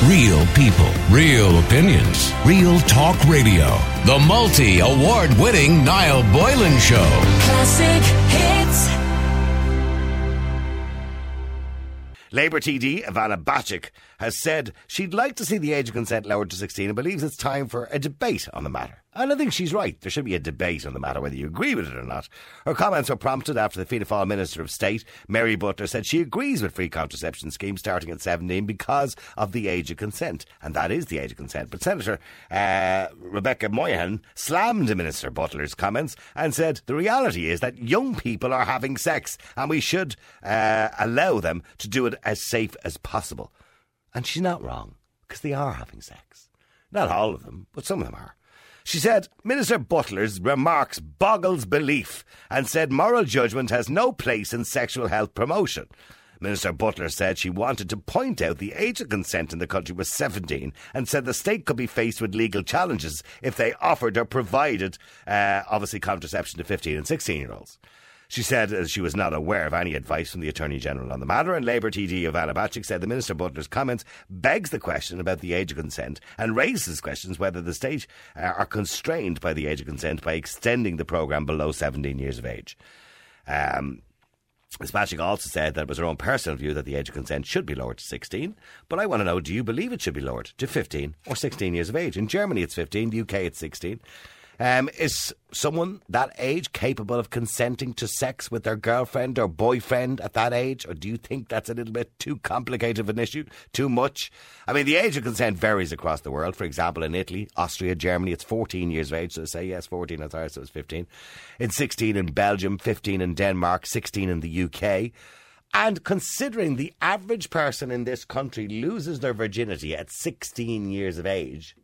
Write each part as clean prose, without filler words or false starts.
Real people, real opinions, real talk radio. The multi-award-winning Niall Boylan Show. Classic hits. Labour TD Ivana Bacik has said she'd like to see the age of consent lowered to 16 and believes it's time for a debate on the matter. And I think she's right. There should be a debate on the matter, whether you agree with it or not. Her comments were prompted after the Fianna Fáil Minister of State, Mary Butler, said she agrees with free contraception schemes starting at 17 because of the age of consent. And that is the age of consent. But Senator Rebecca Moynihan slammed Minister Butler's comments and said the reality is that young people are having sex and we should allow them to do it as safe as possible. And she's not wrong, because they are having sex. Not all of them, but some of them are. She said Minister Butler's remarks boggles belief and said moral judgment has no place in sexual health promotion. Minister Butler said she wanted to point out the age of consent in the country was 17 and said the state could be faced with legal challenges if they offered or provided, obviously, contraception to 15 and 16-year-olds. She said she was not aware of any advice from the Attorney-General on the matter, and Labour TD Ivana Bacik said the Minister Butler's comments begs the question about the age of consent and raises questions whether the state are constrained by the age of consent by extending the programme below 17 years of age. Ms Bacik also said that it was her own personal view that the age of consent should be lowered to 16, but I want to know, do you believe it should be lowered to 15 or 16 years of age? In Germany it's 15, the UK it's 16. Is someone that age capable of consenting to sex with their girlfriend or boyfriend at that age? Or do you think that's a little bit too complicated of an issue? Too much? I mean, the age of consent varies across the world. For example, in Italy, Austria, Germany, it's 14 years of age. So say, yes, 14, I'm sorry, so it's 15. It's 16 in Belgium, 15 in Denmark, 16 in the UK. And considering the average person in this country loses their virginity at 16 years of age,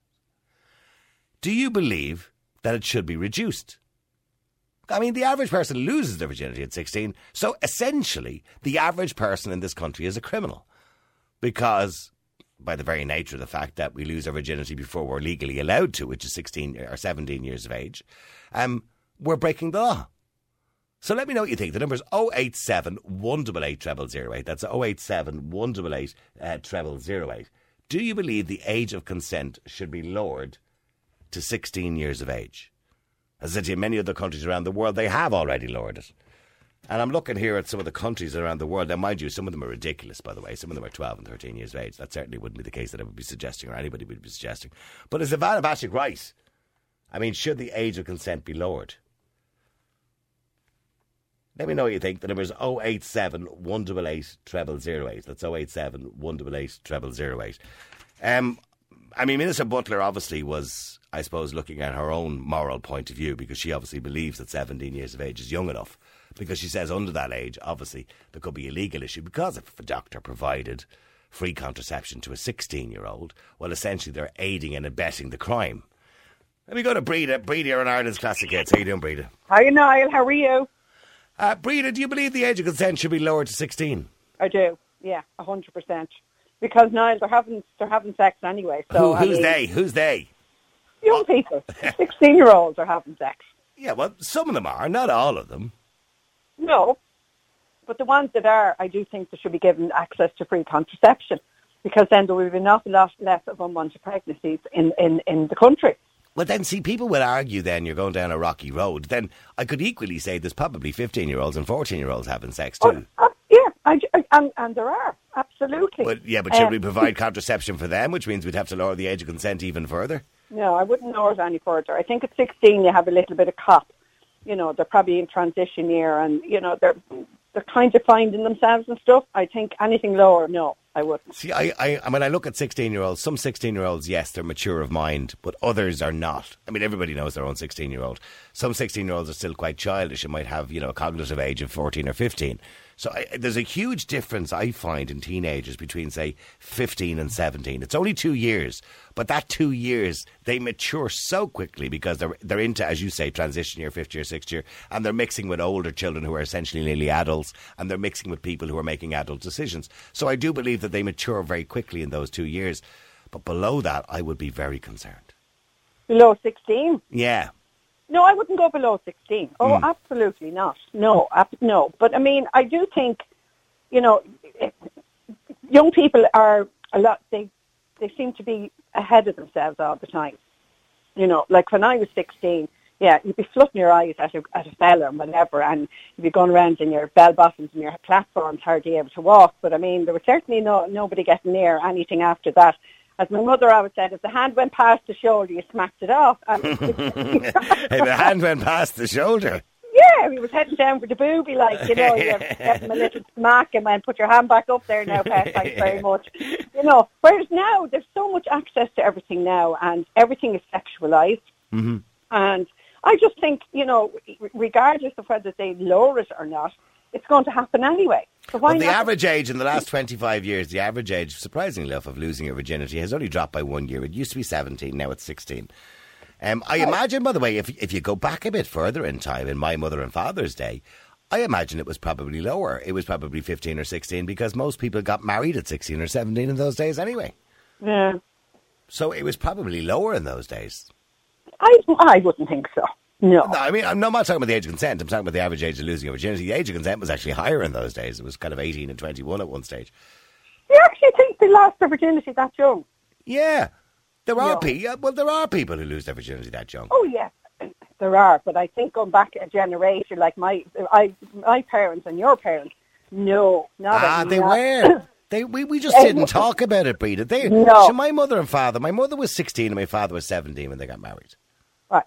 do you believe that it should be reduced? I mean, the average person loses their virginity at 16, so essentially the average person in this country is a criminal. Because, by the very nature of the fact that we lose our virginity before we're legally allowed to, which is 16 or 17 years of age, we're breaking the law. So let me know what you think. The number is 087 188 0008. That's 087 188 0008. Do you believe the age of consent should be lowered to 16 years of age? As I said to you, many other countries around the world, they have already lowered it. And I'm looking here at some of the countries around the world. Now, mind you, some of them are ridiculous, by the way. Some of them are 12 and 13 years of age. That certainly wouldn't be the case that I would be suggesting, or anybody would be suggesting. But is Ivana Bacik right? I mean, should the age of consent be lowered? Let me know what you think. The number is 087 188 0008. That's 087 188 0008. I mean, Minister Butler obviously was, I suppose, looking at her own moral point of view, because she obviously believes that 17 years of age is young enough. Because she says under that age, obviously, there could be a legal issue. Because if a doctor provided free contraception to a 16-year-old, well, essentially they're aiding and abetting the crime. Let me go to Breda. Breda are in Ireland's Classic Hits. How you doing, Breda? Hi, Niall. How are you? Breda, do you believe the age of consent should be lowered to 16? I do. Yeah, 100%. Because, Niall, they're having sex anyway. So Who's they? Who's they? Young people. 16-year-olds are having sex. Yeah, well, some of them are, not all of them. No. But the ones that are, I do think they should be given access to free contraception, because then there will be an awful lot less of unwanted pregnancies in the country. Well, then, see, people will argue then you're going down a rocky road. Then I could equally say there's probably 15-year-olds and 14-year-olds having sex too. And there are, absolutely. But should we provide contraception for them, which means we'd have to lower the age of consent even further? No, I wouldn't lower it any further. I think at 16 you have a little bit of cop. You know, they're probably in transition year, and, you know, they're kind of finding themselves and stuff. I think anything lower, no, I wouldn't. See, I when I look at 16-year-olds, some 16-year-olds, yes, they're mature of mind, but others are not. I mean, everybody knows their own 16-year-old. Some 16-year-olds are still quite childish and might have, you know, a cognitive age of 14 or 15. So there's a huge difference, I find, in teenagers between, say, 15 and 17. It's only 2 years, but that 2 years, they mature so quickly because they're into, as you say, transition year, 5th year, 6th year, and they're mixing with older children who are essentially nearly adults, and they're mixing with people who are making adult decisions. So I do believe that they mature very quickly in those 2 years. But below that, I would be very concerned. Below 16? Yeah. No, I wouldn't go below 16. Oh, absolutely not. No, no. But, I mean, I do think, you know, young people are a lot, they they seem to be ahead of themselves all the time. You know, like when I was 16, yeah, you'd be flutting your eyes at a fella and whatever, and you'd be going around in your bell-bottoms and your platforms, hardly able to walk. But, I mean, there was certainly nobody getting near anything after that. As my mother always said, if the hand went past the shoulder, you smacked it off. If the hand went past the shoulder? Yeah, he was heading down for the booby, like, you know, you get him a little smack and then put your hand back up there now, pet, thanks very much. You know, whereas now, there's so much access to everything now, and everything is sexualised. Mm-hmm. And I just think, you know, regardless of whether they lower it or not, it's going to happen anyway. So why well, the not? average age in the last 25 years, the average age, surprisingly enough, of losing your virginity has only dropped by 1 year. It used to be 17, now it's 16. I imagine, by the way, if you go back a bit further in time, in my mother and father's day, I imagine it was probably lower. It was probably 15 or 16 because most people got married at 16 or 17 in those days anyway. Yeah. So it was probably lower in those days. I wouldn't think so. No. I mean, I'm not talking about the age of consent. I'm talking about the average age of losing your virginity. The age of consent was actually higher in those days. It was kind of 18 and 21 at one stage. You actually think they lost their virginity that young? Yeah. There are people who lose their virginity that young. Oh, yes, there are. But I think going back a generation, like my parents and your parents, no. They were. We just didn't talk about it, Breda. No. So my mother and father, my mother was 16 and my father was 17 when they got married. Right,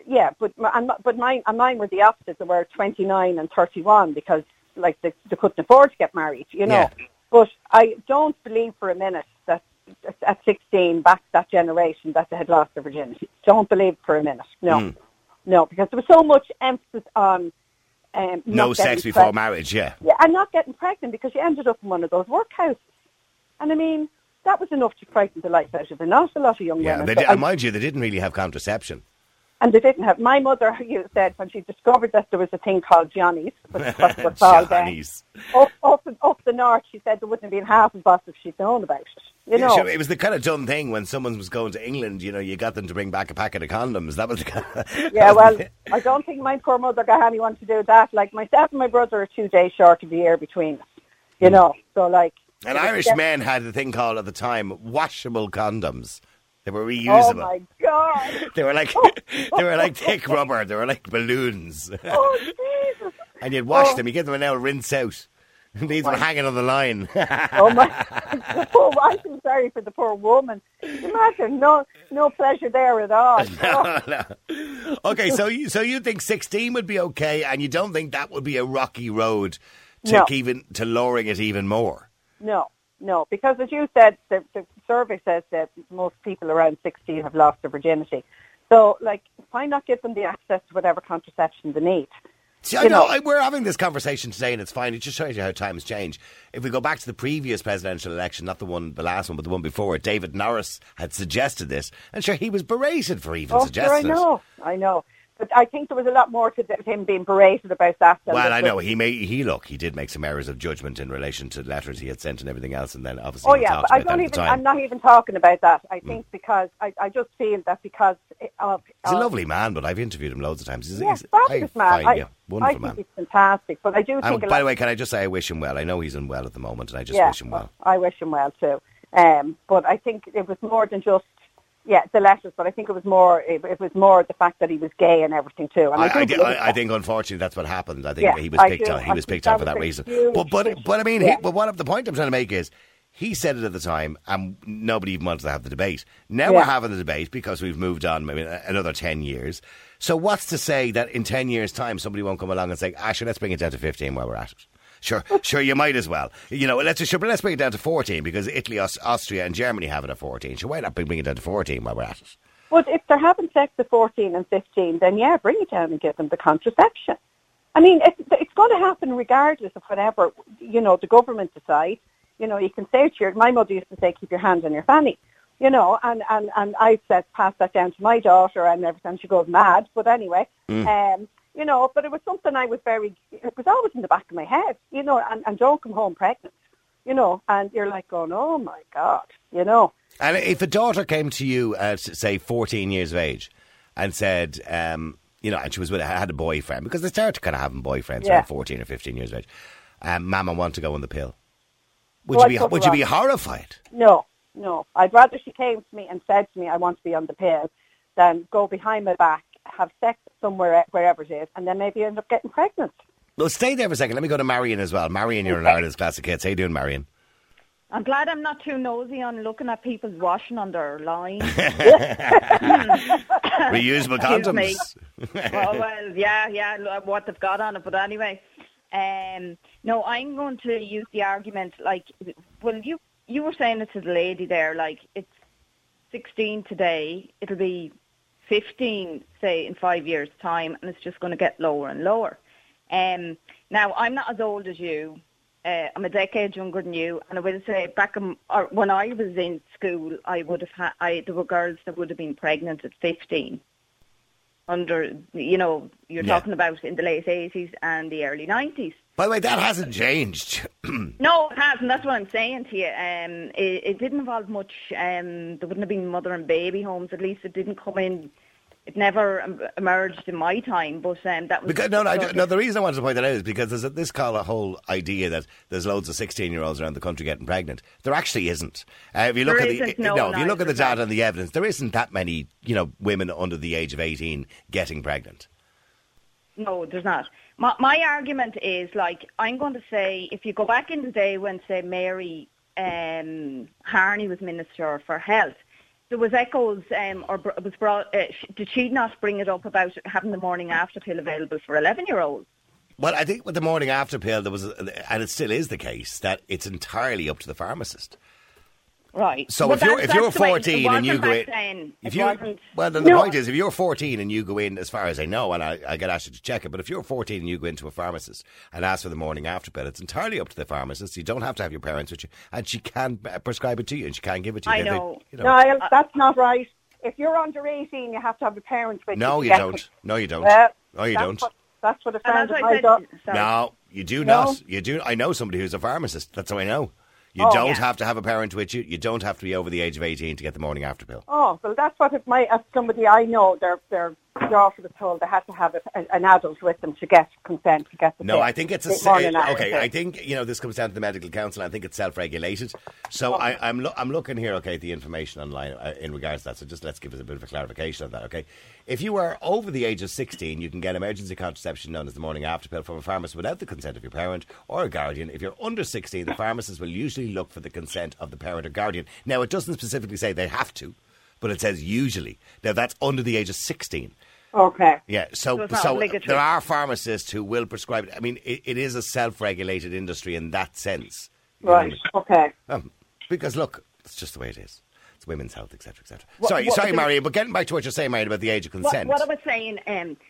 but mine were the opposite. They were 29 and 31 because, like, they couldn't afford to get married, you know. Yeah. But I don't believe for a minute that at 16, back that generation, that they had lost their virginity. Don't believe for a minute. No. No, because there was so much emphasis on no sex before marriage, yeah. Yeah, and not getting pregnant because you ended up in one of those workhouses. And I mean, that was enough to frighten the life out of an awful lot of young women. And mind you, they didn't really have contraception. And they didn't have. My mother, you said, when she discovered that there was a thing called Johnny's, that's what it's called Johnny's. Up the north, she said there wouldn't have been half of us if she'd known about it. You know, sure, it was the kind of dumb thing when someone was going to England. You know, you got them to bring back a packet of condoms. That was the kind of, yeah. Well, I don't think my poor mother got anyone to do that. Like myself and my brother are 2 days short of the year between us. You know, so like. And Irish men had the thing called at the time washable condoms. They were reusable. Oh my God! They were like thick rubber. They were like balloons. Oh Jesus! And you'd wash them. You give them an hour rinse out. These were hanging on the line. Oh my! I feel sorry for the poor woman. Imagine no pleasure there at all. No. Okay, so you think 16 would be okay, and you don't think that would be a rocky road to lowering it even more? No, because as you said, the survey says that most people around 16 have lost their virginity. So, like, why not give them the access to whatever contraception they need? See, I know we're having this conversation today, and it's fine. It just shows you how times change. If we go back to the previous presidential election, not the last one, but the one before it, David Norris had suggested this, and sure, he was berated for even suggesting it. I know. But I think there was a lot more to him being berated about that. Well, I know. He did make some errors of judgment in relation to letters he had sent and everything else, and then obviously talked about that at the time. I'm not even talking about that. I think because I just feel that because of... He's a lovely man, but I've interviewed him loads of times. He's fabulous man. Wonderful man. I think he's fantastic, but I do think... By the way, can I just say I wish him well? I know he's unwell at the moment, and I just wish him well. I wish him well too. But I think it was more than just... Yeah, the letters, but I think it was more the fact that he was gay and everything too. And I think unfortunately that's what happened. I think he was picked on. He was picked on for that reason. But I mean, the point I'm trying to make is he said it at the time, and nobody even wanted to have the debate. Now we're having the debate because we've moved on maybe another 10 years. So what's to say that in 10 years' time somebody won't come along and say, sure, let's bring it down to 15 while we're at it. Sure, you might as well. You know, let's bring it down to 14 because Italy, Austria and Germany have it at 14. Sure, why not bring it down to 14 while we're at it? But if they're having sex at 14 and 15, then bring it down and give them the contraception. I mean, it's going to happen regardless of whatever, you know, the government decides. You know, you can say my mother used to say, keep your hand on your fanny. You know, and I've passed that down to my daughter, and every time she goes mad. But anyway, you know, but it was something it was always in the back of my head, you know, and don't come home pregnant, you know, and you're like going, oh my God, you know. And if a daughter came to you at, say, 14 years of age and said, you know, and she had a boyfriend, because they start kind of having boyfriends around 14 or 15 years of age, Mama want to go on the pill. Would you be horrified? No, No. I'd rather she came to me and said to me, I want to be on the pill, than go behind my back, have sex somewhere, wherever it is, and then maybe end up getting pregnant. Well, stay there for a second. Let me go to Marion as well. Marion, you're in Ireland's Classic Hits. How you doing, Marion? I'm glad I'm not too nosy on looking at people's washing on their line. Reusable condoms. well, yeah, what they've got on it. But anyway, no, I'm going to use the argument, like, well, you were saying it to the lady there, like, it's 16 today, it'll be 15, say, in 5 years' time, and it's just going to get lower and lower. Now, I'm not as old as you. I'm a decade younger than you, and I will say when I was in school, I would have there were girls that would have been pregnant at 15. You're talking about in the late 80s and the early 90s. By the way, that hasn't changed. No, it hasn't. That's what I'm saying to you. It didn't involve much. There wouldn't have been mother and baby homes. At least it didn't come in. It never emerged in my time, but that was... The reason I wanted to point that out is because there's this whole idea that there's loads of 16-year-olds around the country getting pregnant. There actually isn't. If you look at the data and the evidence, there isn't that many, women under the age of 18 getting pregnant. No, there's not. My argument is, like, I'm going to say, if you go back in the day when, say, Mary Harney was Minister for Health, there was echoes, did she not bring it up about having the morning after pill available for 11-year-olds? Well, I think with the morning after pill, there was, and it still is the case, that it's entirely up to the pharmacist. Right. So if you're 14 and you go in, the point is, if you're 14 and you go in, as far as I know, and I get asked to check it, but if you're 14 and you go into a pharmacist and ask for the morning after pill, it's entirely up to the pharmacist. You don't have to have your parents with you, and she can prescribe it to you, and she can give it to you. I know. Niall, that's not right. If you're under 18, you have to have your parents with you. No, you don't. No, you don't. No, you don't. That's what a friend of mine does. No, you do not. You do. I know somebody who's a pharmacist. That's how I know. You don't have to have a parent with you. You don't have to be over the age of 18 to get the morning after pill. Oh, well, that's what as somebody I know, they're often told they have to have an adult with them to get consent to get the pill. No, I think it's I think this comes down to the medical council. I think it's self-regulated. So I'm looking here, at the information online in regards to that. So just let's give us a bit of a clarification on that. Okay, if you are over the age of 16, you can get emergency contraception known as the morning after pill from a pharmacist without the consent of your parent or a guardian. If you're under 16, the pharmacist will usually look for the consent of the parent or guardian. Now, it doesn't specifically say they have to, but it says usually. Now, that's under the age of 16. Okay. Yeah, so there are pharmacists who will prescribe it. I mean, it is a self-regulated industry in that sense. Right, okay. Because, look, it's just the way it is. It's women's health, etc., etc. Sorry, Marion, but getting back to what you're saying, Marion, about the age of consent. What I was saying,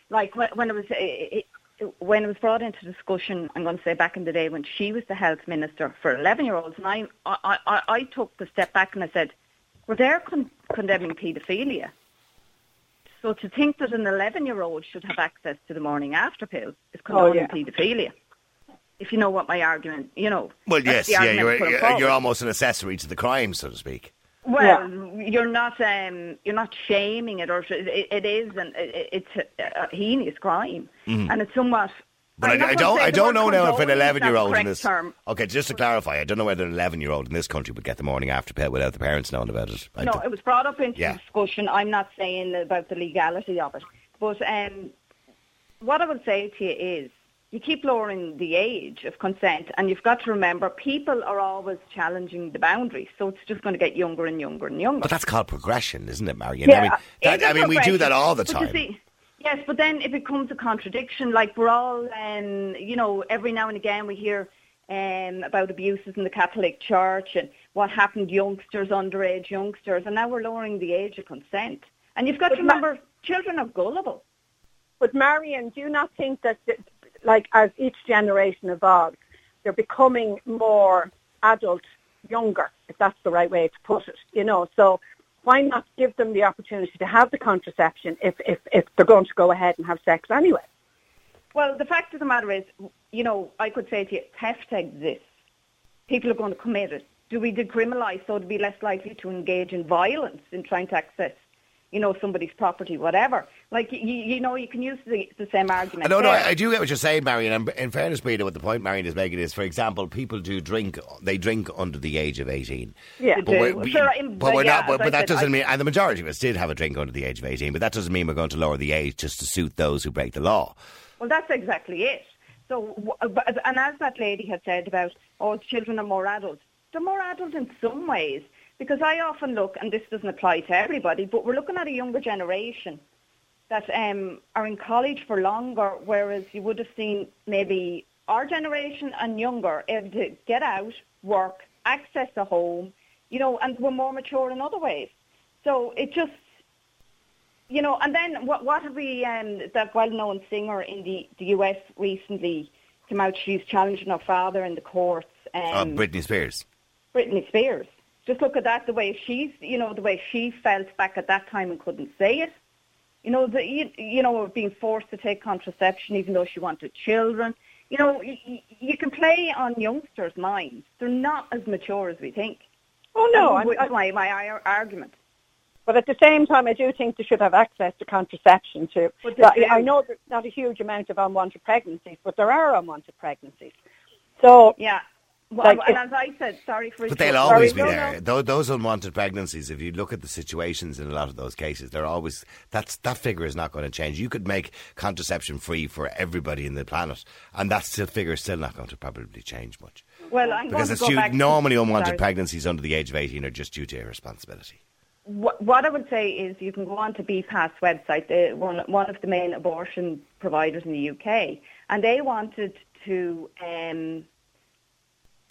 when it was brought into discussion, I'm going to say back in the day when she was the health minister for 11-year-olds, and I took the step back and I said, well, they're condemning paedophilia. So to think that an 11-year-old should have access to the morning after pill is condoning paedophilia. If you know what my argument, Well, yes, you're almost an accessory to the crime, so to speak. Well, you're not shaming it, or it is, and it's a heinous crime, and it's somewhat. But I don't know now if an 11-year-old in this. Okay, just to clarify, I don't know whether an 11-year-old in this country would get the morning after pill without the parents knowing about it. No, it was brought up into discussion. I'm not saying about the legality of it, but what I would say to you is, you keep lowering the age of consent, and you've got to remember, people are always challenging the boundaries, so it's just going to get younger and younger and younger. But that's called progression, isn't it, Marion? Yeah, we do that all the time. Yes, but then it becomes a contradiction. Like, we're all, every now and again we hear about abuses in the Catholic Church and what happened to youngsters, underage youngsters, and now we're lowering the age of consent. And you've got to remember, children are gullible. But Marion, do you not think that, as each generation evolves, they're becoming more adult, younger, if that's the right way to put it, So why not give them the opportunity to have the contraception if they're going to go ahead and have sex anyway? Well, the fact of the matter is, I could say to you, theft exists. People are going to commit it. Do we decriminalise so to be less likely to engage in violence in trying to access somebody's property, whatever. Like, you can use the same argument. No, I do get what you're saying, Marion. And in fairness, Breda, what the point Marion is making is, for example, people do drink. They drink under the age of 18. Yeah, but that doesn't mean. And the majority of us did have a drink under the age of 18. But that doesn't mean we're going to lower the age just to suit those who break the law. Well, that's exactly it. So, and as that lady had said about, children are more adults. They're more adult in some ways. Because I often look, and this doesn't apply to everybody, but we're looking at a younger generation that are in college for longer, whereas you would have seen maybe our generation and younger able to get out, work, access a home, and we're more mature in other ways. So it just, and then what have we, that well-known singer in the US recently came out, she's challenging her father in the courts. Britney Spears. Britney Spears. Just look at that, the way the way she felt back at that time and couldn't say it. Being forced to take contraception even though she wanted children. You can play on youngsters' minds. They're not as mature as we think. Oh, no. That's my argument. But at the same time, I do think they should have access to contraception too. I know there's not a huge amount of unwanted pregnancies, but there are unwanted pregnancies. So yeah. Well, and as I said, sorry for... But they'll always be there. Those unwanted pregnancies, if you look at the situations in a lot of those cases, they're always... That figure is not going to change. You could make contraception free for everybody in the planet, and that figure is still not going to probably change much. Well, I'm because going to go back normally unwanted pregnancies under the age of 18 are just due to irresponsibility. What I would say is you can go on to BPAS website, one of the main abortion providers in the UK, and they wanted to... They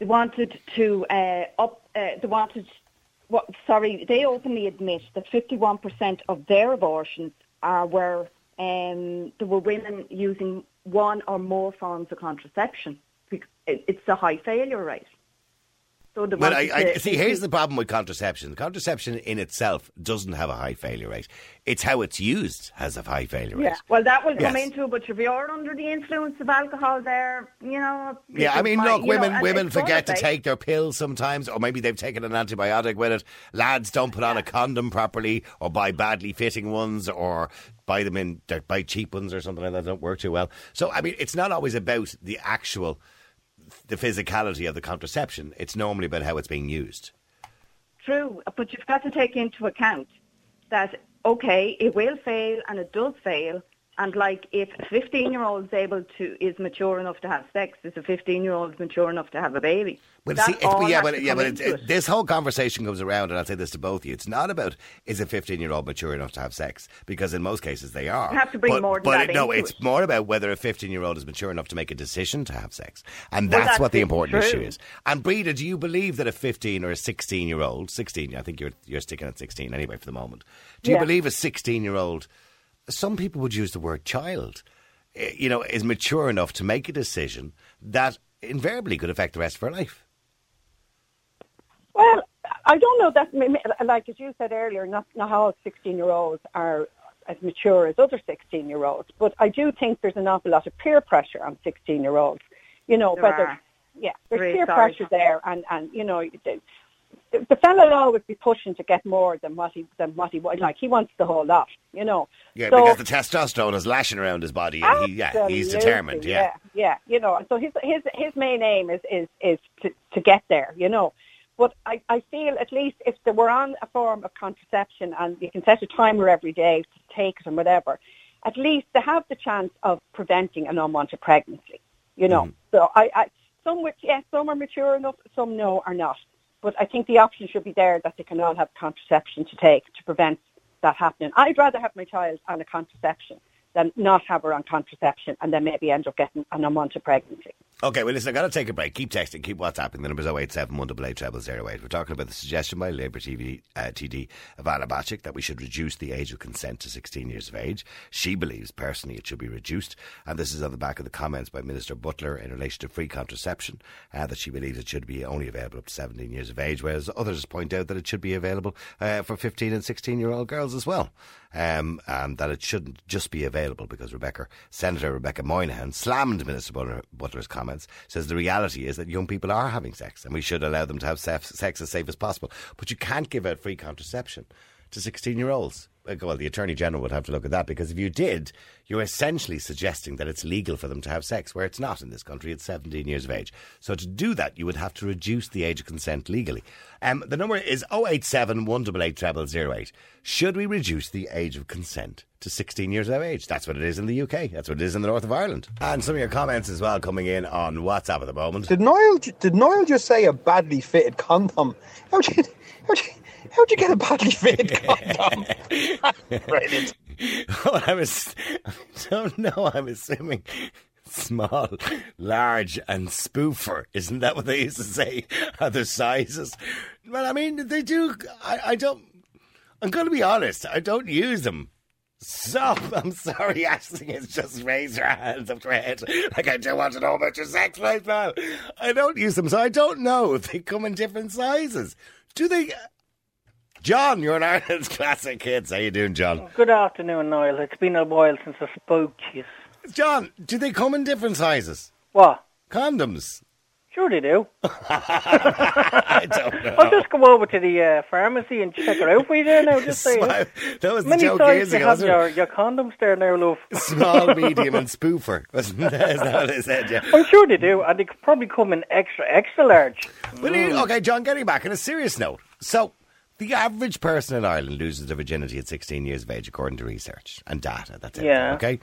openly admit that 51% of their abortions were there were women using one or more forms of contraception. It's a high failure rate. So here's the problem with contraception. Contraception in itself doesn't have a high failure rate. It's how it's used has a high failure rate. Yeah, well, that will come into it, but if you're under the influence of alcohol there, Yeah, I mean, look, women forget to take their pills sometimes, or maybe they've taken an antibiotic with it. Lads don't put on a condom properly, or buy badly fitting ones, or buy cheap ones or something like that don't work too well. So, I mean, it's not always about the physicality of the contraception. It's normally about how it's being used. True, but you've got to take into account that, okay, it will fail and it does fail, and like if a 15-year-old is mature enough to have sex, is a 15-year-old mature enough to have a baby? This whole conversation comes around, and I'll say this to both of you, it's not about is a 15-year-old mature enough to have sex, because in most cases they are. You have to bring more than that into it. It's more about whether a 15-year-old is mature enough to make a decision to have sex. And that's what the important issue is. And Breda, do you believe that a 15 or a 16-year-old, 16, I think you're sticking at 16 anyway for the moment, do you believe a 16-year-old, some people would use the word child, is mature enough to make a decision that invariably could affect the rest of her life? Well, I don't know that, like as you said earlier, not all 16-year-olds are as mature as other 16-year-olds, but I do think there's an awful lot of peer pressure on 16-year-olds. There's peer pressure there, and the fellow will always be pushing to get more than what he like. He wants the whole lot, Yeah, so, because the testosterone is lashing around his body, and he's determined. Yeah. So his main aim is to get there, But I feel at least if they were on a form of contraception and you can set a timer every day to take it and whatever, at least they have the chance of preventing an unwanted pregnancy, So some are mature enough, some are not. But I think the option should be there that they can all have contraception to take to prevent that happening. I'd rather have my child on a contraception than not have her on contraception and then maybe end up getting an unwanted pregnancy. OK, well, listen, I've got to take a break. Keep texting, keep WhatsApping. The number's 087 188 0008. We're talking about the suggestion by Labour TD Ivana Bacik that we should reduce the age of consent to 16 years of age. She believes, personally, it should be reduced. And this is on the back of the comments by Minister Butler in relation to free contraception, that she believes it should be only available up to 17 years of age, whereas others point out that it should be available for 15 and 16-year-old girls as well. And that it shouldn't just be available because Senator Rebecca Moynihan slammed Minister Butler's comments, says the reality is that young people are having sex and we should allow them to have sex as safe as possible. But you can't give out free contraception to 16-year-olds. well, the Attorney General would have to look at that, because if you did, you're essentially suggesting that it's legal for them to have sex, where it's not in this country. It's 17 years of age. So to do that, you would have to reduce the age of consent legally. The number is 087 188 0008. Should we reduce the age of consent to 16 years of age? That's what it is in the UK. That's what it is in the north of Ireland. And some of your comments as well coming in on WhatsApp at the moment. Did Niall just say a badly fitted condom? How'd you get a badly fitted condom? Brilliant. I don't know. I'm assuming small, large, and spoofer. Isn't that what they used to say? Other sizes. Well, I mean, they do. I don't. I'm going to be honest. I don't use them. So, I'm sorry, Aisling has just raised her hands up to her head like, I don't want to know about your sex life now. I don't use them, so I don't know if they come in different sizes. Do they? John, you're an Ireland's classic kids. How you doing, John? Good afternoon, Niall. It's been a while since I spoke to you. John, do they come in different sizes? What? Condoms. Sure they do. I don't know. I'll just go over to the pharmacy and check it out for you there now. Just say That was the many joke sizes years you ago, have wasn't your condoms there now, love. Small, medium, and spoofer. Isn't that what they said? Yeah. I'm sure they do, and they could probably come in extra large. But okay, John, getting back on a serious note. So, the average person in Ireland loses their virginity at 16 years of age, according to research and data. That's it. Yeah. Okay.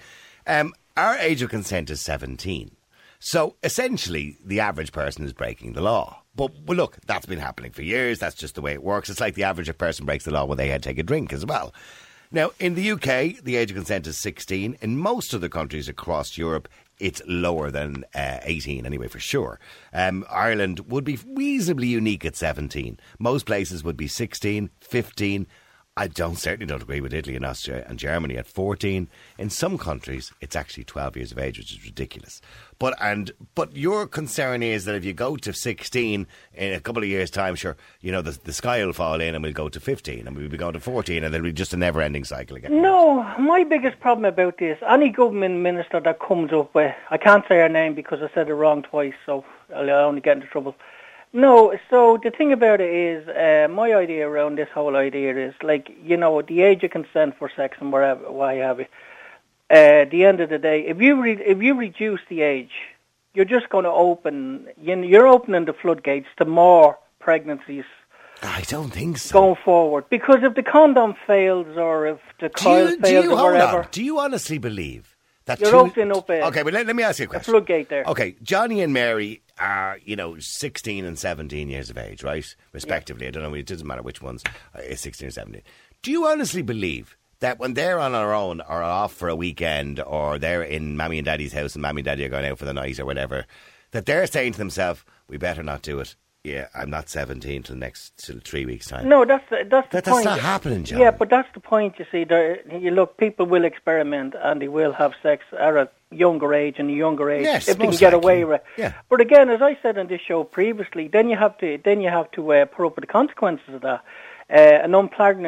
Our age of consent is 17. So, essentially, the average person is breaking the law. But well, look, that's been happening for years. That's just the way it works. It's like the average person breaks the law when they take a drink as well. Now, in the UK, the age of consent is 16. In most other countries across Europe, it's lower than 18 anyway, for sure. Ireland would be reasonably unique at 17. Most places would be 16, 15. I certainly don't agree with Italy and Austria and Germany at 14. In some countries, it's actually 12 years of age, which is ridiculous. But your concern is that if you go to 16 in a couple of years' time, sure, you know, the sky will fall in and we'll go to 15 and we'll be going to 14 and there'll be just a never-ending cycle again. No, my biggest problem about this, any government minister that comes up with, I can't say her name because I said it wrong twice, so I'll only get into trouble. No, so the thing about it is, my idea around this whole idea is, like, you know, the age of consent for sex and why have you. At the end of the day, if you reduce the age, you're just going to you're opening the floodgates to more pregnancies. I don't think so. Going forward. Because if the condom fails or if the coil fails or whatever. Do you honestly believe that you're opening up okay, but let me ask you a question. Floodgate there. Okay, Johnny and Mary are, 16 and 17 years of age, right? Respectively. Yeah. I don't know, it doesn't matter which ones, 16 or 17. Do you honestly believe that when they're on their own or off for a weekend or they're in Mammy and Daddy's house and Mammy and Daddy are going out for the night or whatever, that they're saying to themselves, we better not do it? Yeah, I'm not 17 till 3 weeks' time. No, that's the point. That's not happening, John. Yeah, but that's the point, you see. Look, people will experiment and they will have sex at a younger age and a younger age yes, if they can get away with it. Yeah. But again, as I said on this show previously, then you have to put up with the consequences of that. An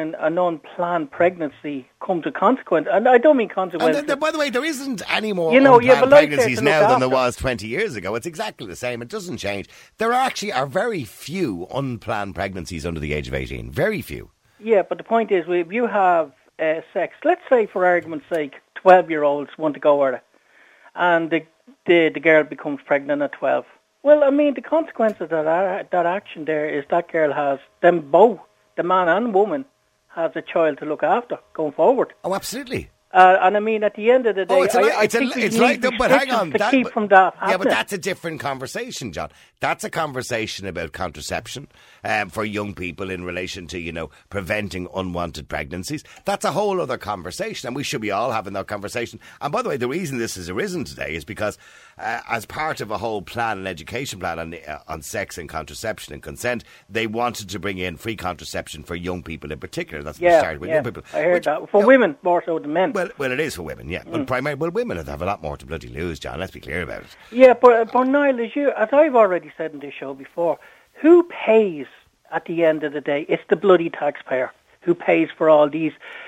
unplanned pregnancy comes with consequence, and I don't mean consequences. And by the way, there isn't any more unplanned pregnancies now than there was 20 years ago. It's exactly the same. It doesn't change. There are very few unplanned pregnancies under the age of 18. Very few. Yeah, but the point is, if you have sex, let's say for argument's sake, 12-year-olds want to go at it, and the girl becomes pregnant at 12. Well, I mean, the consequence of that action there is that girl has them both. The man and woman has a child to look after going forward. Oh, absolutely. And I mean, at the end of the day, I think we need but hang on, to keep from that happening. Yeah, but that's a different conversation, John. That's a conversation about contraception for young people in relation to, preventing unwanted pregnancies. That's a whole other conversation, and we should be all having that conversation. And by the way, the reason this has arisen today is because as part of a whole plan, an education plan on sex and contraception and consent, they wanted to bring in free contraception for young people in particular. That's what started with young people. I heard that. For women more so than men. Well, it is for women, yeah. But women have a lot more to bloody lose, John. Let's be clear about it. Yeah, but Niall, as I've already said in this show before, who pays at the end of the day? It's the bloody taxpayer who pays for all these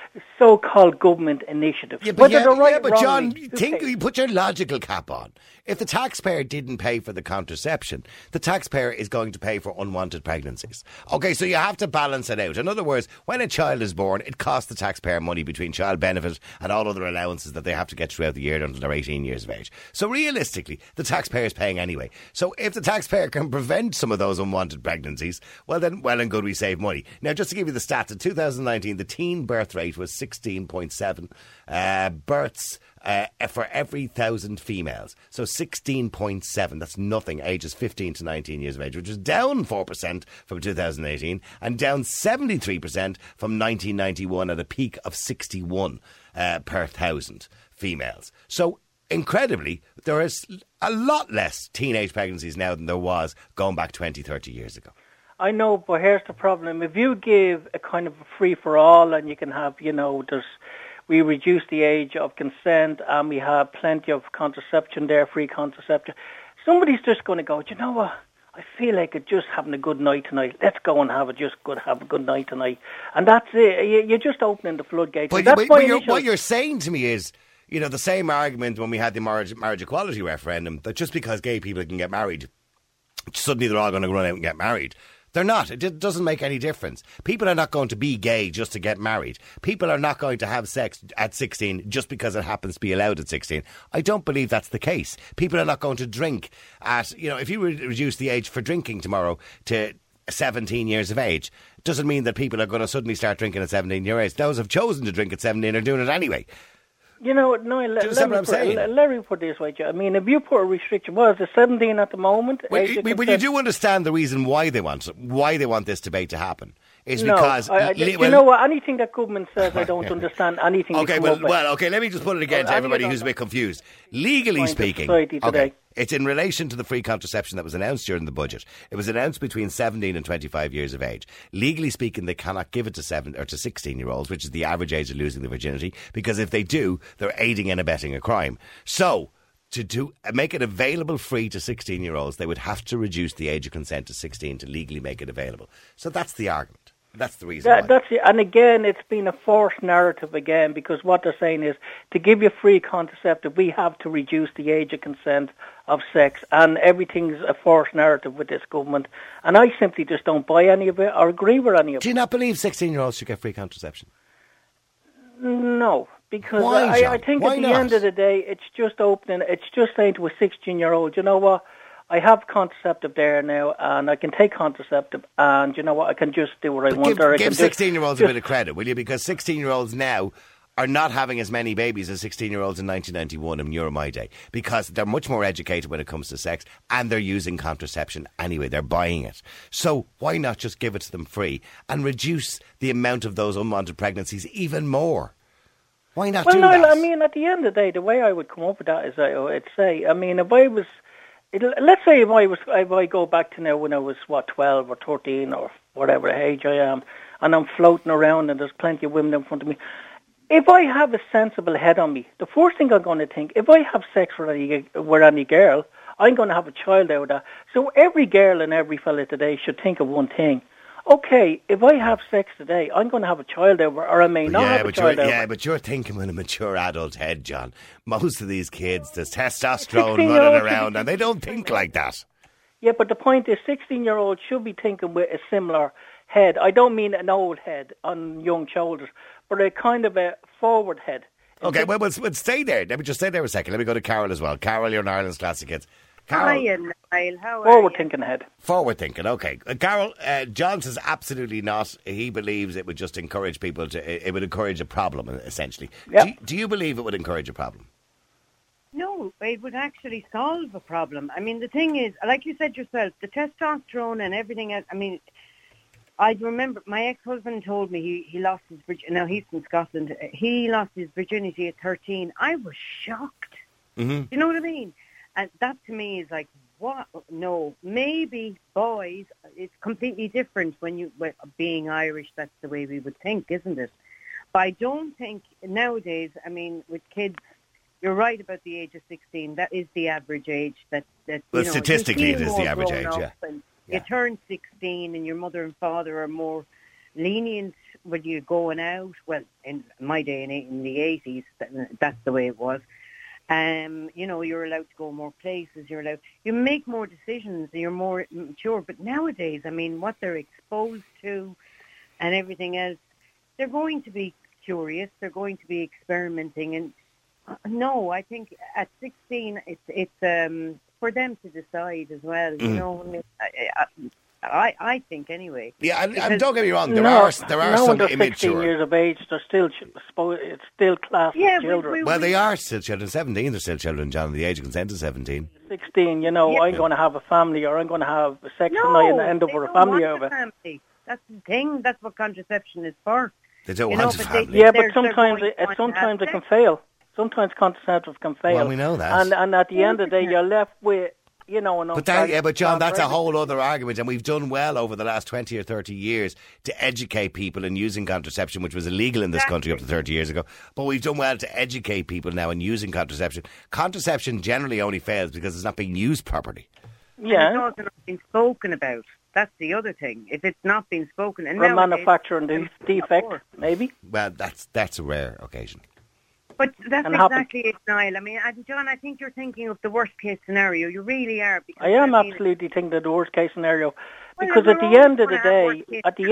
so-called government initiatives. Yeah, Whether but, they're right or but wrong, John, who think, cares? you put your logical cap on. If the taxpayer didn't pay for the contraception, the taxpayer is going to pay for unwanted pregnancies. Okay, so you have to balance it out. In other words, when a child is born, it costs the taxpayer money between child benefit and all other allowances that they have to get throughout the year until they're 18 years of age. So realistically, the taxpayer is paying anyway. So if the taxpayer can prevent some of those unwanted pregnancies, well then, well and good, we save money. Now, just to give you the stats, in 2019, the teen birth rate was 16.7 births for every 1,000 females. So 16.7, that's nothing, ages 15 to 19 years of age, which was down 4% from 2018 and down 73% from 1991 at a peak of 61 per 1,000 females. So incredibly, there is a lot less teenage pregnancies now than there was going back 20, 30 years ago. I know, but here's the problem. If you give a kind of a free-for-all and you can have, we reduce the age of consent and we have plenty of contraception there, free contraception, somebody's just going to go, do you know what? I feel like just having a good night tonight. Let's go and have a good night tonight. And that's it. You're just opening the floodgates. But, that's what you're saying to me is, the same argument when we had the marriage equality referendum, that just because gay people can get married, suddenly they're all going to run out and get married. They're not. It doesn't make any difference. People are not going to be gay just to get married. People are not going to have sex at 16 just because it happens to be allowed at 16. I don't believe that's the case. People are not going to drink at, if you reduce the age for drinking tomorrow to 17 years of age, doesn't mean that people are going to suddenly start drinking at 17 years of age. Those who have chosen to drink at 17 are doing it anyway. Let me put it this way, Joe. I mean, if you put a restriction, what is it, 17 at the moment? Well, you do understand the reason why they want this debate to happen. Is because... you know what, anything that government says, I don't understand anything. Okay, let me just put it again to everybody who's a bit confused. Legally speaking, it's in relation to the free contraception that was announced during the budget. It was announced between 17 and 25 years of age. Legally speaking, they cannot give it to 16-year-olds, which is the average age of losing the virginity, because if they do, they're aiding and abetting a crime. So, to make it available free to 16-year-olds, they would have to reduce the age of consent to 16 to legally make it available. So that's the argument. That's the reason why. That's it. And again, it's been a forced narrative again, because what they're saying is, to give you free contraceptive, we have to reduce the age of consent of sex, and everything's a forced narrative with this government. And I simply just don't buy any of it or agree with any of it. Do you not believe 16-year-olds should get free contraception? No, because Why, I think Why at the not? end of the day, it's just saying to a 16-year-old, you know what? I have contraceptive there now, and I can take contraceptive, and you know what? I can just do what I want. Give 16-year-olds a bit of credit, will you? Because 16-year-olds now are not having as many babies as 16-year-olds in 1991 in your or my day, because they're much more educated when it comes to sex, and they're using contraception anyway. They're buying it. So why not just give it to them free and reduce the amount of those unwanted pregnancies even more? Why not do that? I mean, at the end of the day, the way I would come up with that is I'd say, I mean, if I was... let's say if I go back to now when I was 12 or 13 or whatever age I am, and I'm floating around and there's plenty of women in front of me. If I have a sensible head on me, the first thing I'm going to think, if I have sex with any girl, I'm going to have a child out of that. So every girl and every fella today should think of one thing. Okay, if I have sex today, I'm going to have a child over, or I may not have a child over. Yeah, but you're thinking with a mature adult head, John. Most of these kids, there's testosterone running around, and they don't think like that. Yeah, but the point is, 16-year-olds should be thinking with a similar head. I don't mean an old head on young shoulders, but a kind of a forward head. Okay, well, we'll stay there. Let me just stay there a second. Let me go to Carol as well. Carol, you're in Ireland's Classic Hits. Hi, Niall. How are Forward thinking head. Forward thinking, okay. Carol, John says absolutely not. He believes it would just encourage people to, it would encourage a problem, essentially. Yep. Do you believe it would encourage a problem? No, it would actually solve a problem. I mean, the thing is, like you said yourself, the testosterone and everything else, I mean, I remember my ex-husband told me he lost his virginity. Now, he's from Scotland. He lost his virginity at 13. I was shocked. Mm-hmm. You know what I mean? And that to me is like, what? No, maybe boys, it's completely different when being Irish, that's the way we would think, isn't it? But I don't think nowadays, I mean, with kids, you're right about the age of 16. That is the average age. Well, statistically, it is the average age, yeah. You turn 16 and your mother and father are more lenient when you're going out. Well, in my day, in the 80s, that's the way it was. You're allowed to go more places. You make more decisions. You're more mature. But nowadays, I mean, what they're exposed to and everything else, they're going to be curious. They're going to be experimenting. And no, I think at 16, it's for them to decide as well. You know, I think anyway. Yeah, and don't get me wrong. There No, are some under 16 immature. years of age, they're still it's still classed as children. Well, they are still children. 17, they're still children, John. The age of consent is 17. 16, I'm going to have a family, or I'm going to have a sex tonight and end up with a family over. Family. That's the thing. That's what contraception is for. They don't want a family. Yeah, but sometimes it can fail. Sometimes contraceptives can fail. Well, we know that. And at the end of the day, you're left with, But John, that's a whole other argument, and we've done well over the last 20 or 30 years to educate people in using contraception, which was illegal in this country up to 30 years ago. But we've done well to educate people now in using contraception. Contraception generally only fails because it's not being used properly. Yeah, and it's also not being spoken about. That's the other thing. If it's not being spoken, and or manufacturing defect, maybe. Well, that's a rare occasion. But that's exactly it, Niall. I mean, John, I think you're thinking of the worst case scenario. You really are. Because I am absolutely thinking of the worst case scenario. Because at the end of the day,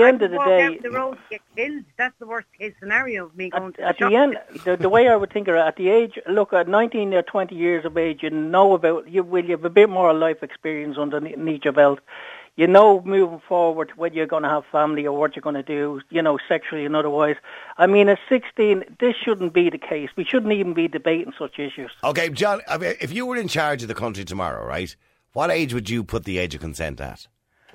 the road to get killed. That's the worst case scenario of me going to at the end. The way I would think of it, at the age, look, at 19 or 20 years of age, you have a bit more life experience underneath your belt. You know, moving forward, whether you're going to have family or what you're going to do, sexually and otherwise. I mean, at 16, this shouldn't be the case. We shouldn't even be debating such issues. Okay, John, if you were in charge of the country tomorrow, right, what age would you put the age of consent at?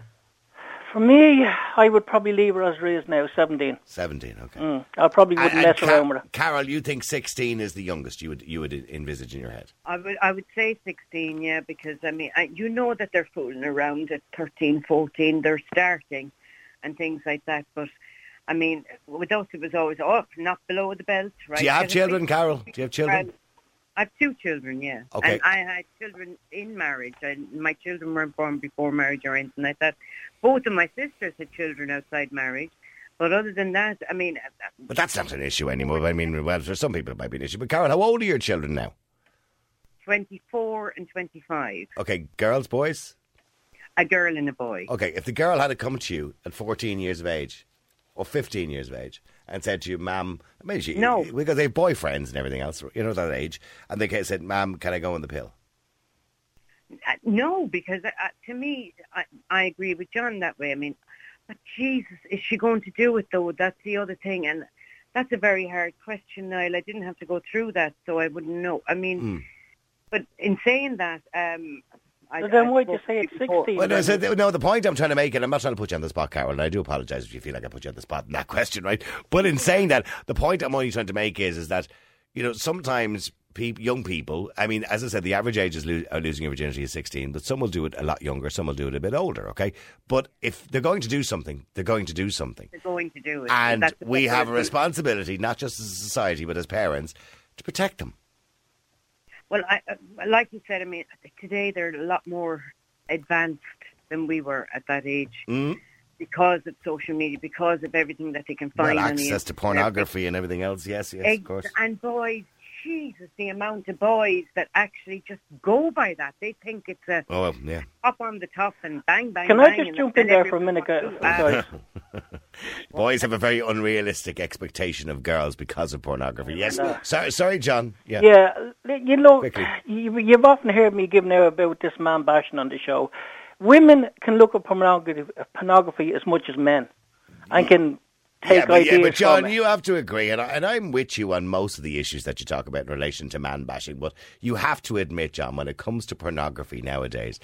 For me, I would probably leave her as it is now, 17. 17, okay. I probably wouldn't mess around with her. Carol, you think 16 is the youngest you would envisage in your head? I would say 16, yeah, because, I mean, you know that they're fooling around at 13, 14. They're starting and things like that. But, I mean, with us, it was always up, not below the belt, right? Do you have children, Carol? Do you have children? I have 2 children, yeah. Okay. And I had children in marriage. My children weren't born before marriage or anything like that. Both of my sisters had children outside marriage. But other than that, I mean... But that's not an issue anymore. I mean, well, for some people it might be an issue. But Carol, how old are your children now? 24 and 25. Okay, girls, boys? A girl and a boy. Okay, if the girl had to come to you at 14 years of age, or 15 years of age, and said to you, Ma'am, no, because they have boyfriends and everything else, that age, and they said, Ma'am, can I go on the pill? No, because to me, I agree with John that way. I mean, but Jesus, is she going to do it though? That's the other thing, and that's a very hard question, Niall. I didn't have to go through that, so I wouldn't know. I mean, but in saying that, So then why'd you say it's 16? Well, no, the point I'm trying to make, and I'm not trying to put you on the spot, Carol, and I do apologise if you feel like I put you on the spot in that question, right? But in saying that, the point I'm only trying to make is that, sometimes young people, I mean, as I said, the average age of losing your virginity is 16, but some will do it a lot younger, some will do it a bit older, okay? But if they're going to do something, they're going to do something. They're going to do it. And we have a responsibility, not just as a society, but as parents, to protect them. Well, like you said, I mean, today they're a lot more advanced than we were at that age because of social media, because of everything that they can find. Well, access to pornography and everything else, yes, of course. And boys, Jesus, the amount of boys that actually just go by that. They think it's a pop on the top and bang, bang, Can bang. I just jump in there for a minute, guys? Boys have a very unrealistic expectation of girls because of pornography. Yes. Sorry, John. Yeah, you've often heard me giving out about this man bashing on the show. Women can look at pornography as much as men and can take ideas but John, from it. you have to agree, and I'm with you on most of the issues that you talk about in relation to man bashing, but you have to admit, John, when it comes to pornography nowadays,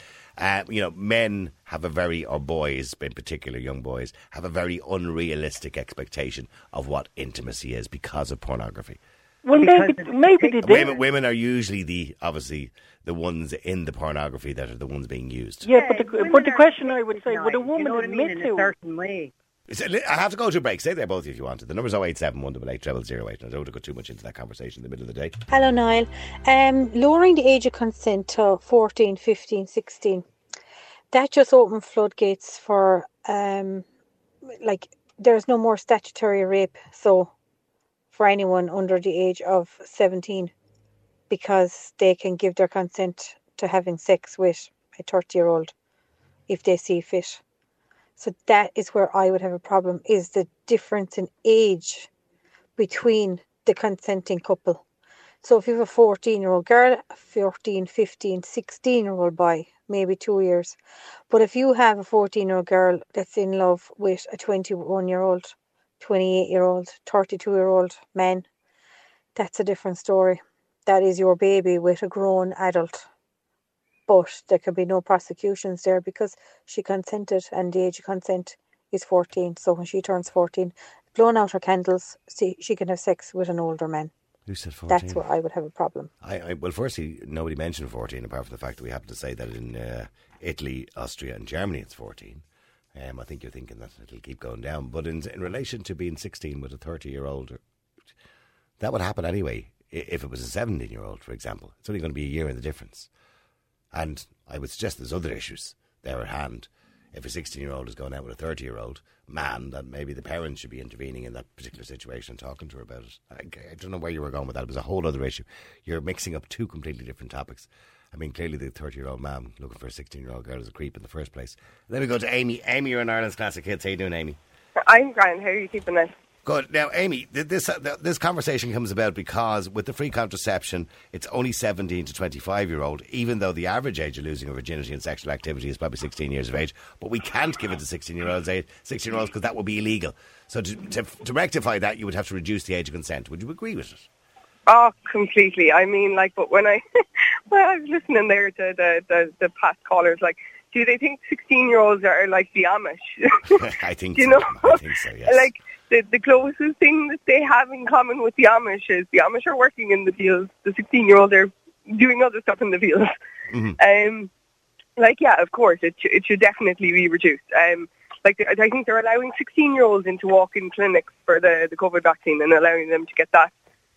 men have or boys, in particular young boys, have a very unrealistic expectation of what intimacy is because of pornography. Well, maybe they do. Women are usually the ones in the pornography that are the ones being used. Yeah, but the question I would say, would a woman admit in a certain way? I have to go to a break. Stay there, both of you, if you want to. The number's 087 188 0008. I don't want to go too much into that conversation in the middle of the day. Hello, Niall. Lowering the age of consent to 14, 15, 16, that just opened floodgates for, there's no more statutory rape, so for anyone under the age of 17, because they can give their consent to having sex with a 30-year-old if they see fit. So that is where I would have a problem, is the difference in age between the consenting couple. So if you have a 14-year-old girl, a 14, 15, 16-year-old boy, maybe 2 years. But if you have a 14-year-old girl that's in love with a 21-year-old, 28-year-old, 32-year-old man, that's a different story. That is your baby with a grown adult. But there can be no prosecutions there because she consented, and the age of consent is 14. So when she turns 14, blowing out her candles, she can have sex with an older man. Who said 14? That's where I would have a problem. Well, firstly, nobody mentioned 14, apart from the fact that we happen to say that in Italy, Austria and Germany it's 14. I think you're thinking that it'll keep going down. But in relation to being 16 with a 30-year-old, that would happen anyway. If it was a 17-year-old, for example, it's only going to be a year in the difference. And I would suggest there's other issues there at hand. If a 16-year-old is going out with a 30-year-old man, that maybe the parents should be intervening in that particular situation and talking to her about it. I don't know where you were going with that. It was a whole other issue. You're mixing up two completely different topics. I mean, clearly the 30-year-old man looking for a 16-year-old girl is a creep in the first place. Then we go to Amy. Amy, you're in Ireland's Classic Hits. How you doing, Amy? I'm grand. How are you keeping it? Good. Now, Amy, this conversation comes about because with the free contraception, it's only 17 to 25-year-old, even though the average age of losing a virginity in sexual activity is probably 16 years of age. But we can't give it to 16-year-olds because that would be illegal. So to rectify that, you would have to reduce the age of consent. Would you agree with it? Oh, completely. I mean, but when I was listening there to the past callers, do they think 16-year-olds are like the Amish? I think so. I think so, yes. The closest thing that they have in common with the Amish is the Amish are working in the fields. The 16-year-olds are doing other stuff in the fields. Mm-hmm. Of course, it should definitely be reduced. I think they're allowing 16-year-olds into walk-in clinics for the COVID vaccine and allowing them to get that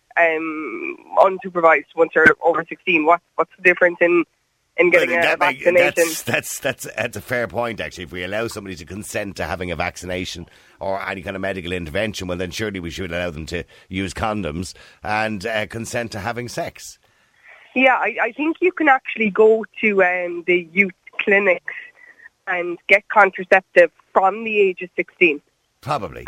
unsupervised once they're over 16. What's the difference in getting a vaccination? That's a fair point, actually. If we allow somebody to consent to having a vaccination or any kind of medical intervention, well, then surely we should allow them to use condoms and consent to having sex. Yeah, I think you can actually go to the youth clinics and get contraceptive from the age of 16. Probably.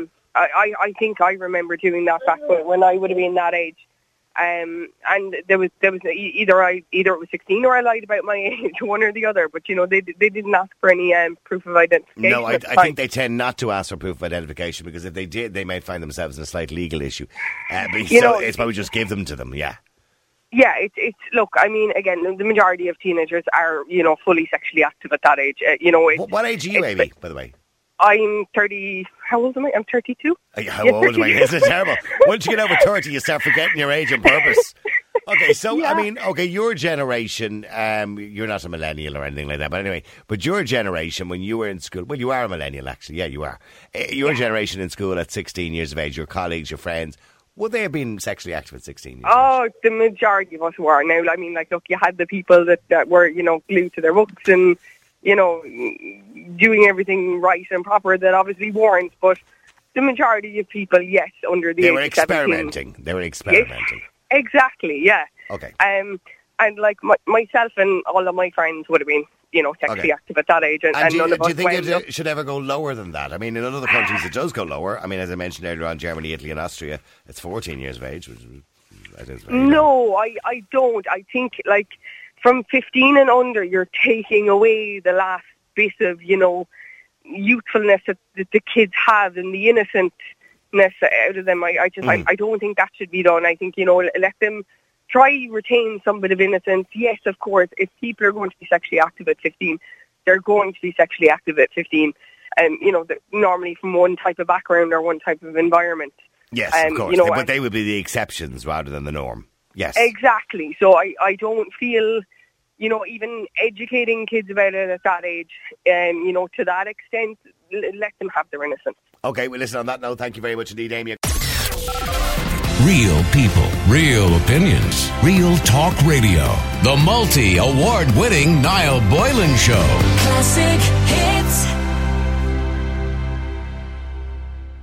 I think I remember doing that back when I would have been that age. And there was either it was 16 or I lied about my age, one or the other. But they didn't ask for any proof of identification. No, I think they tend not to ask for proof of identification because if they did, they might find themselves in a slight legal issue. It's probably just give them to them. Yeah. Yeah, it's look. I mean, again, the majority of teenagers are fully sexually active at that age. What age are you, Amy? By the way. I'm 30. How old am I? I'm 32. How old am I? Isn't it terrible? Once you get over 30, you start forgetting your age on purpose. Okay, so, yeah. I mean, your generation, you're not a millennial or anything like that, but anyway, but your generation, when you were in school, well, you are a millennial, actually. Yeah, you are. Your generation in school at 16 years of age, your colleagues, your friends, would they have been sexually active at 16 years of age? The majority of us were. Now, I mean, look, you had the people that were, glued to their books and, doing everything right and proper that obviously weren't, but the majority of people, yes, under the age of 17. They were experimenting. Yes, exactly, yeah. Okay. And myself and all of my friends would have been, sexually active at that age. And none of us. Do you think it should ever go lower than that? I mean, in other countries it does go lower. I mean, as I mentioned earlier on, Germany, Italy and Austria, it's 14 years of age. Which is no, I don't. I think, from 15 and under, you're taking away the last bit of, youthfulness that the kids have and the innocentness out of them. I don't think that should be done. I think, let them try retain some bit of innocence. Yes, of course, if people are going to be sexually active at 15, they're going to be sexually active at 15. Normally from one type of background or one type of environment. Yes, of course. But they would be the exceptions rather than the norm. Yes. Exactly. So I don't feel, even educating kids about it at that age, to that extent, let them have their innocence. Okay, well, listen, on that note, thank you very much indeed, Amy. Real people, real opinions, real talk radio. The multi-award-winning Niall Boylan Show. Classic Hits.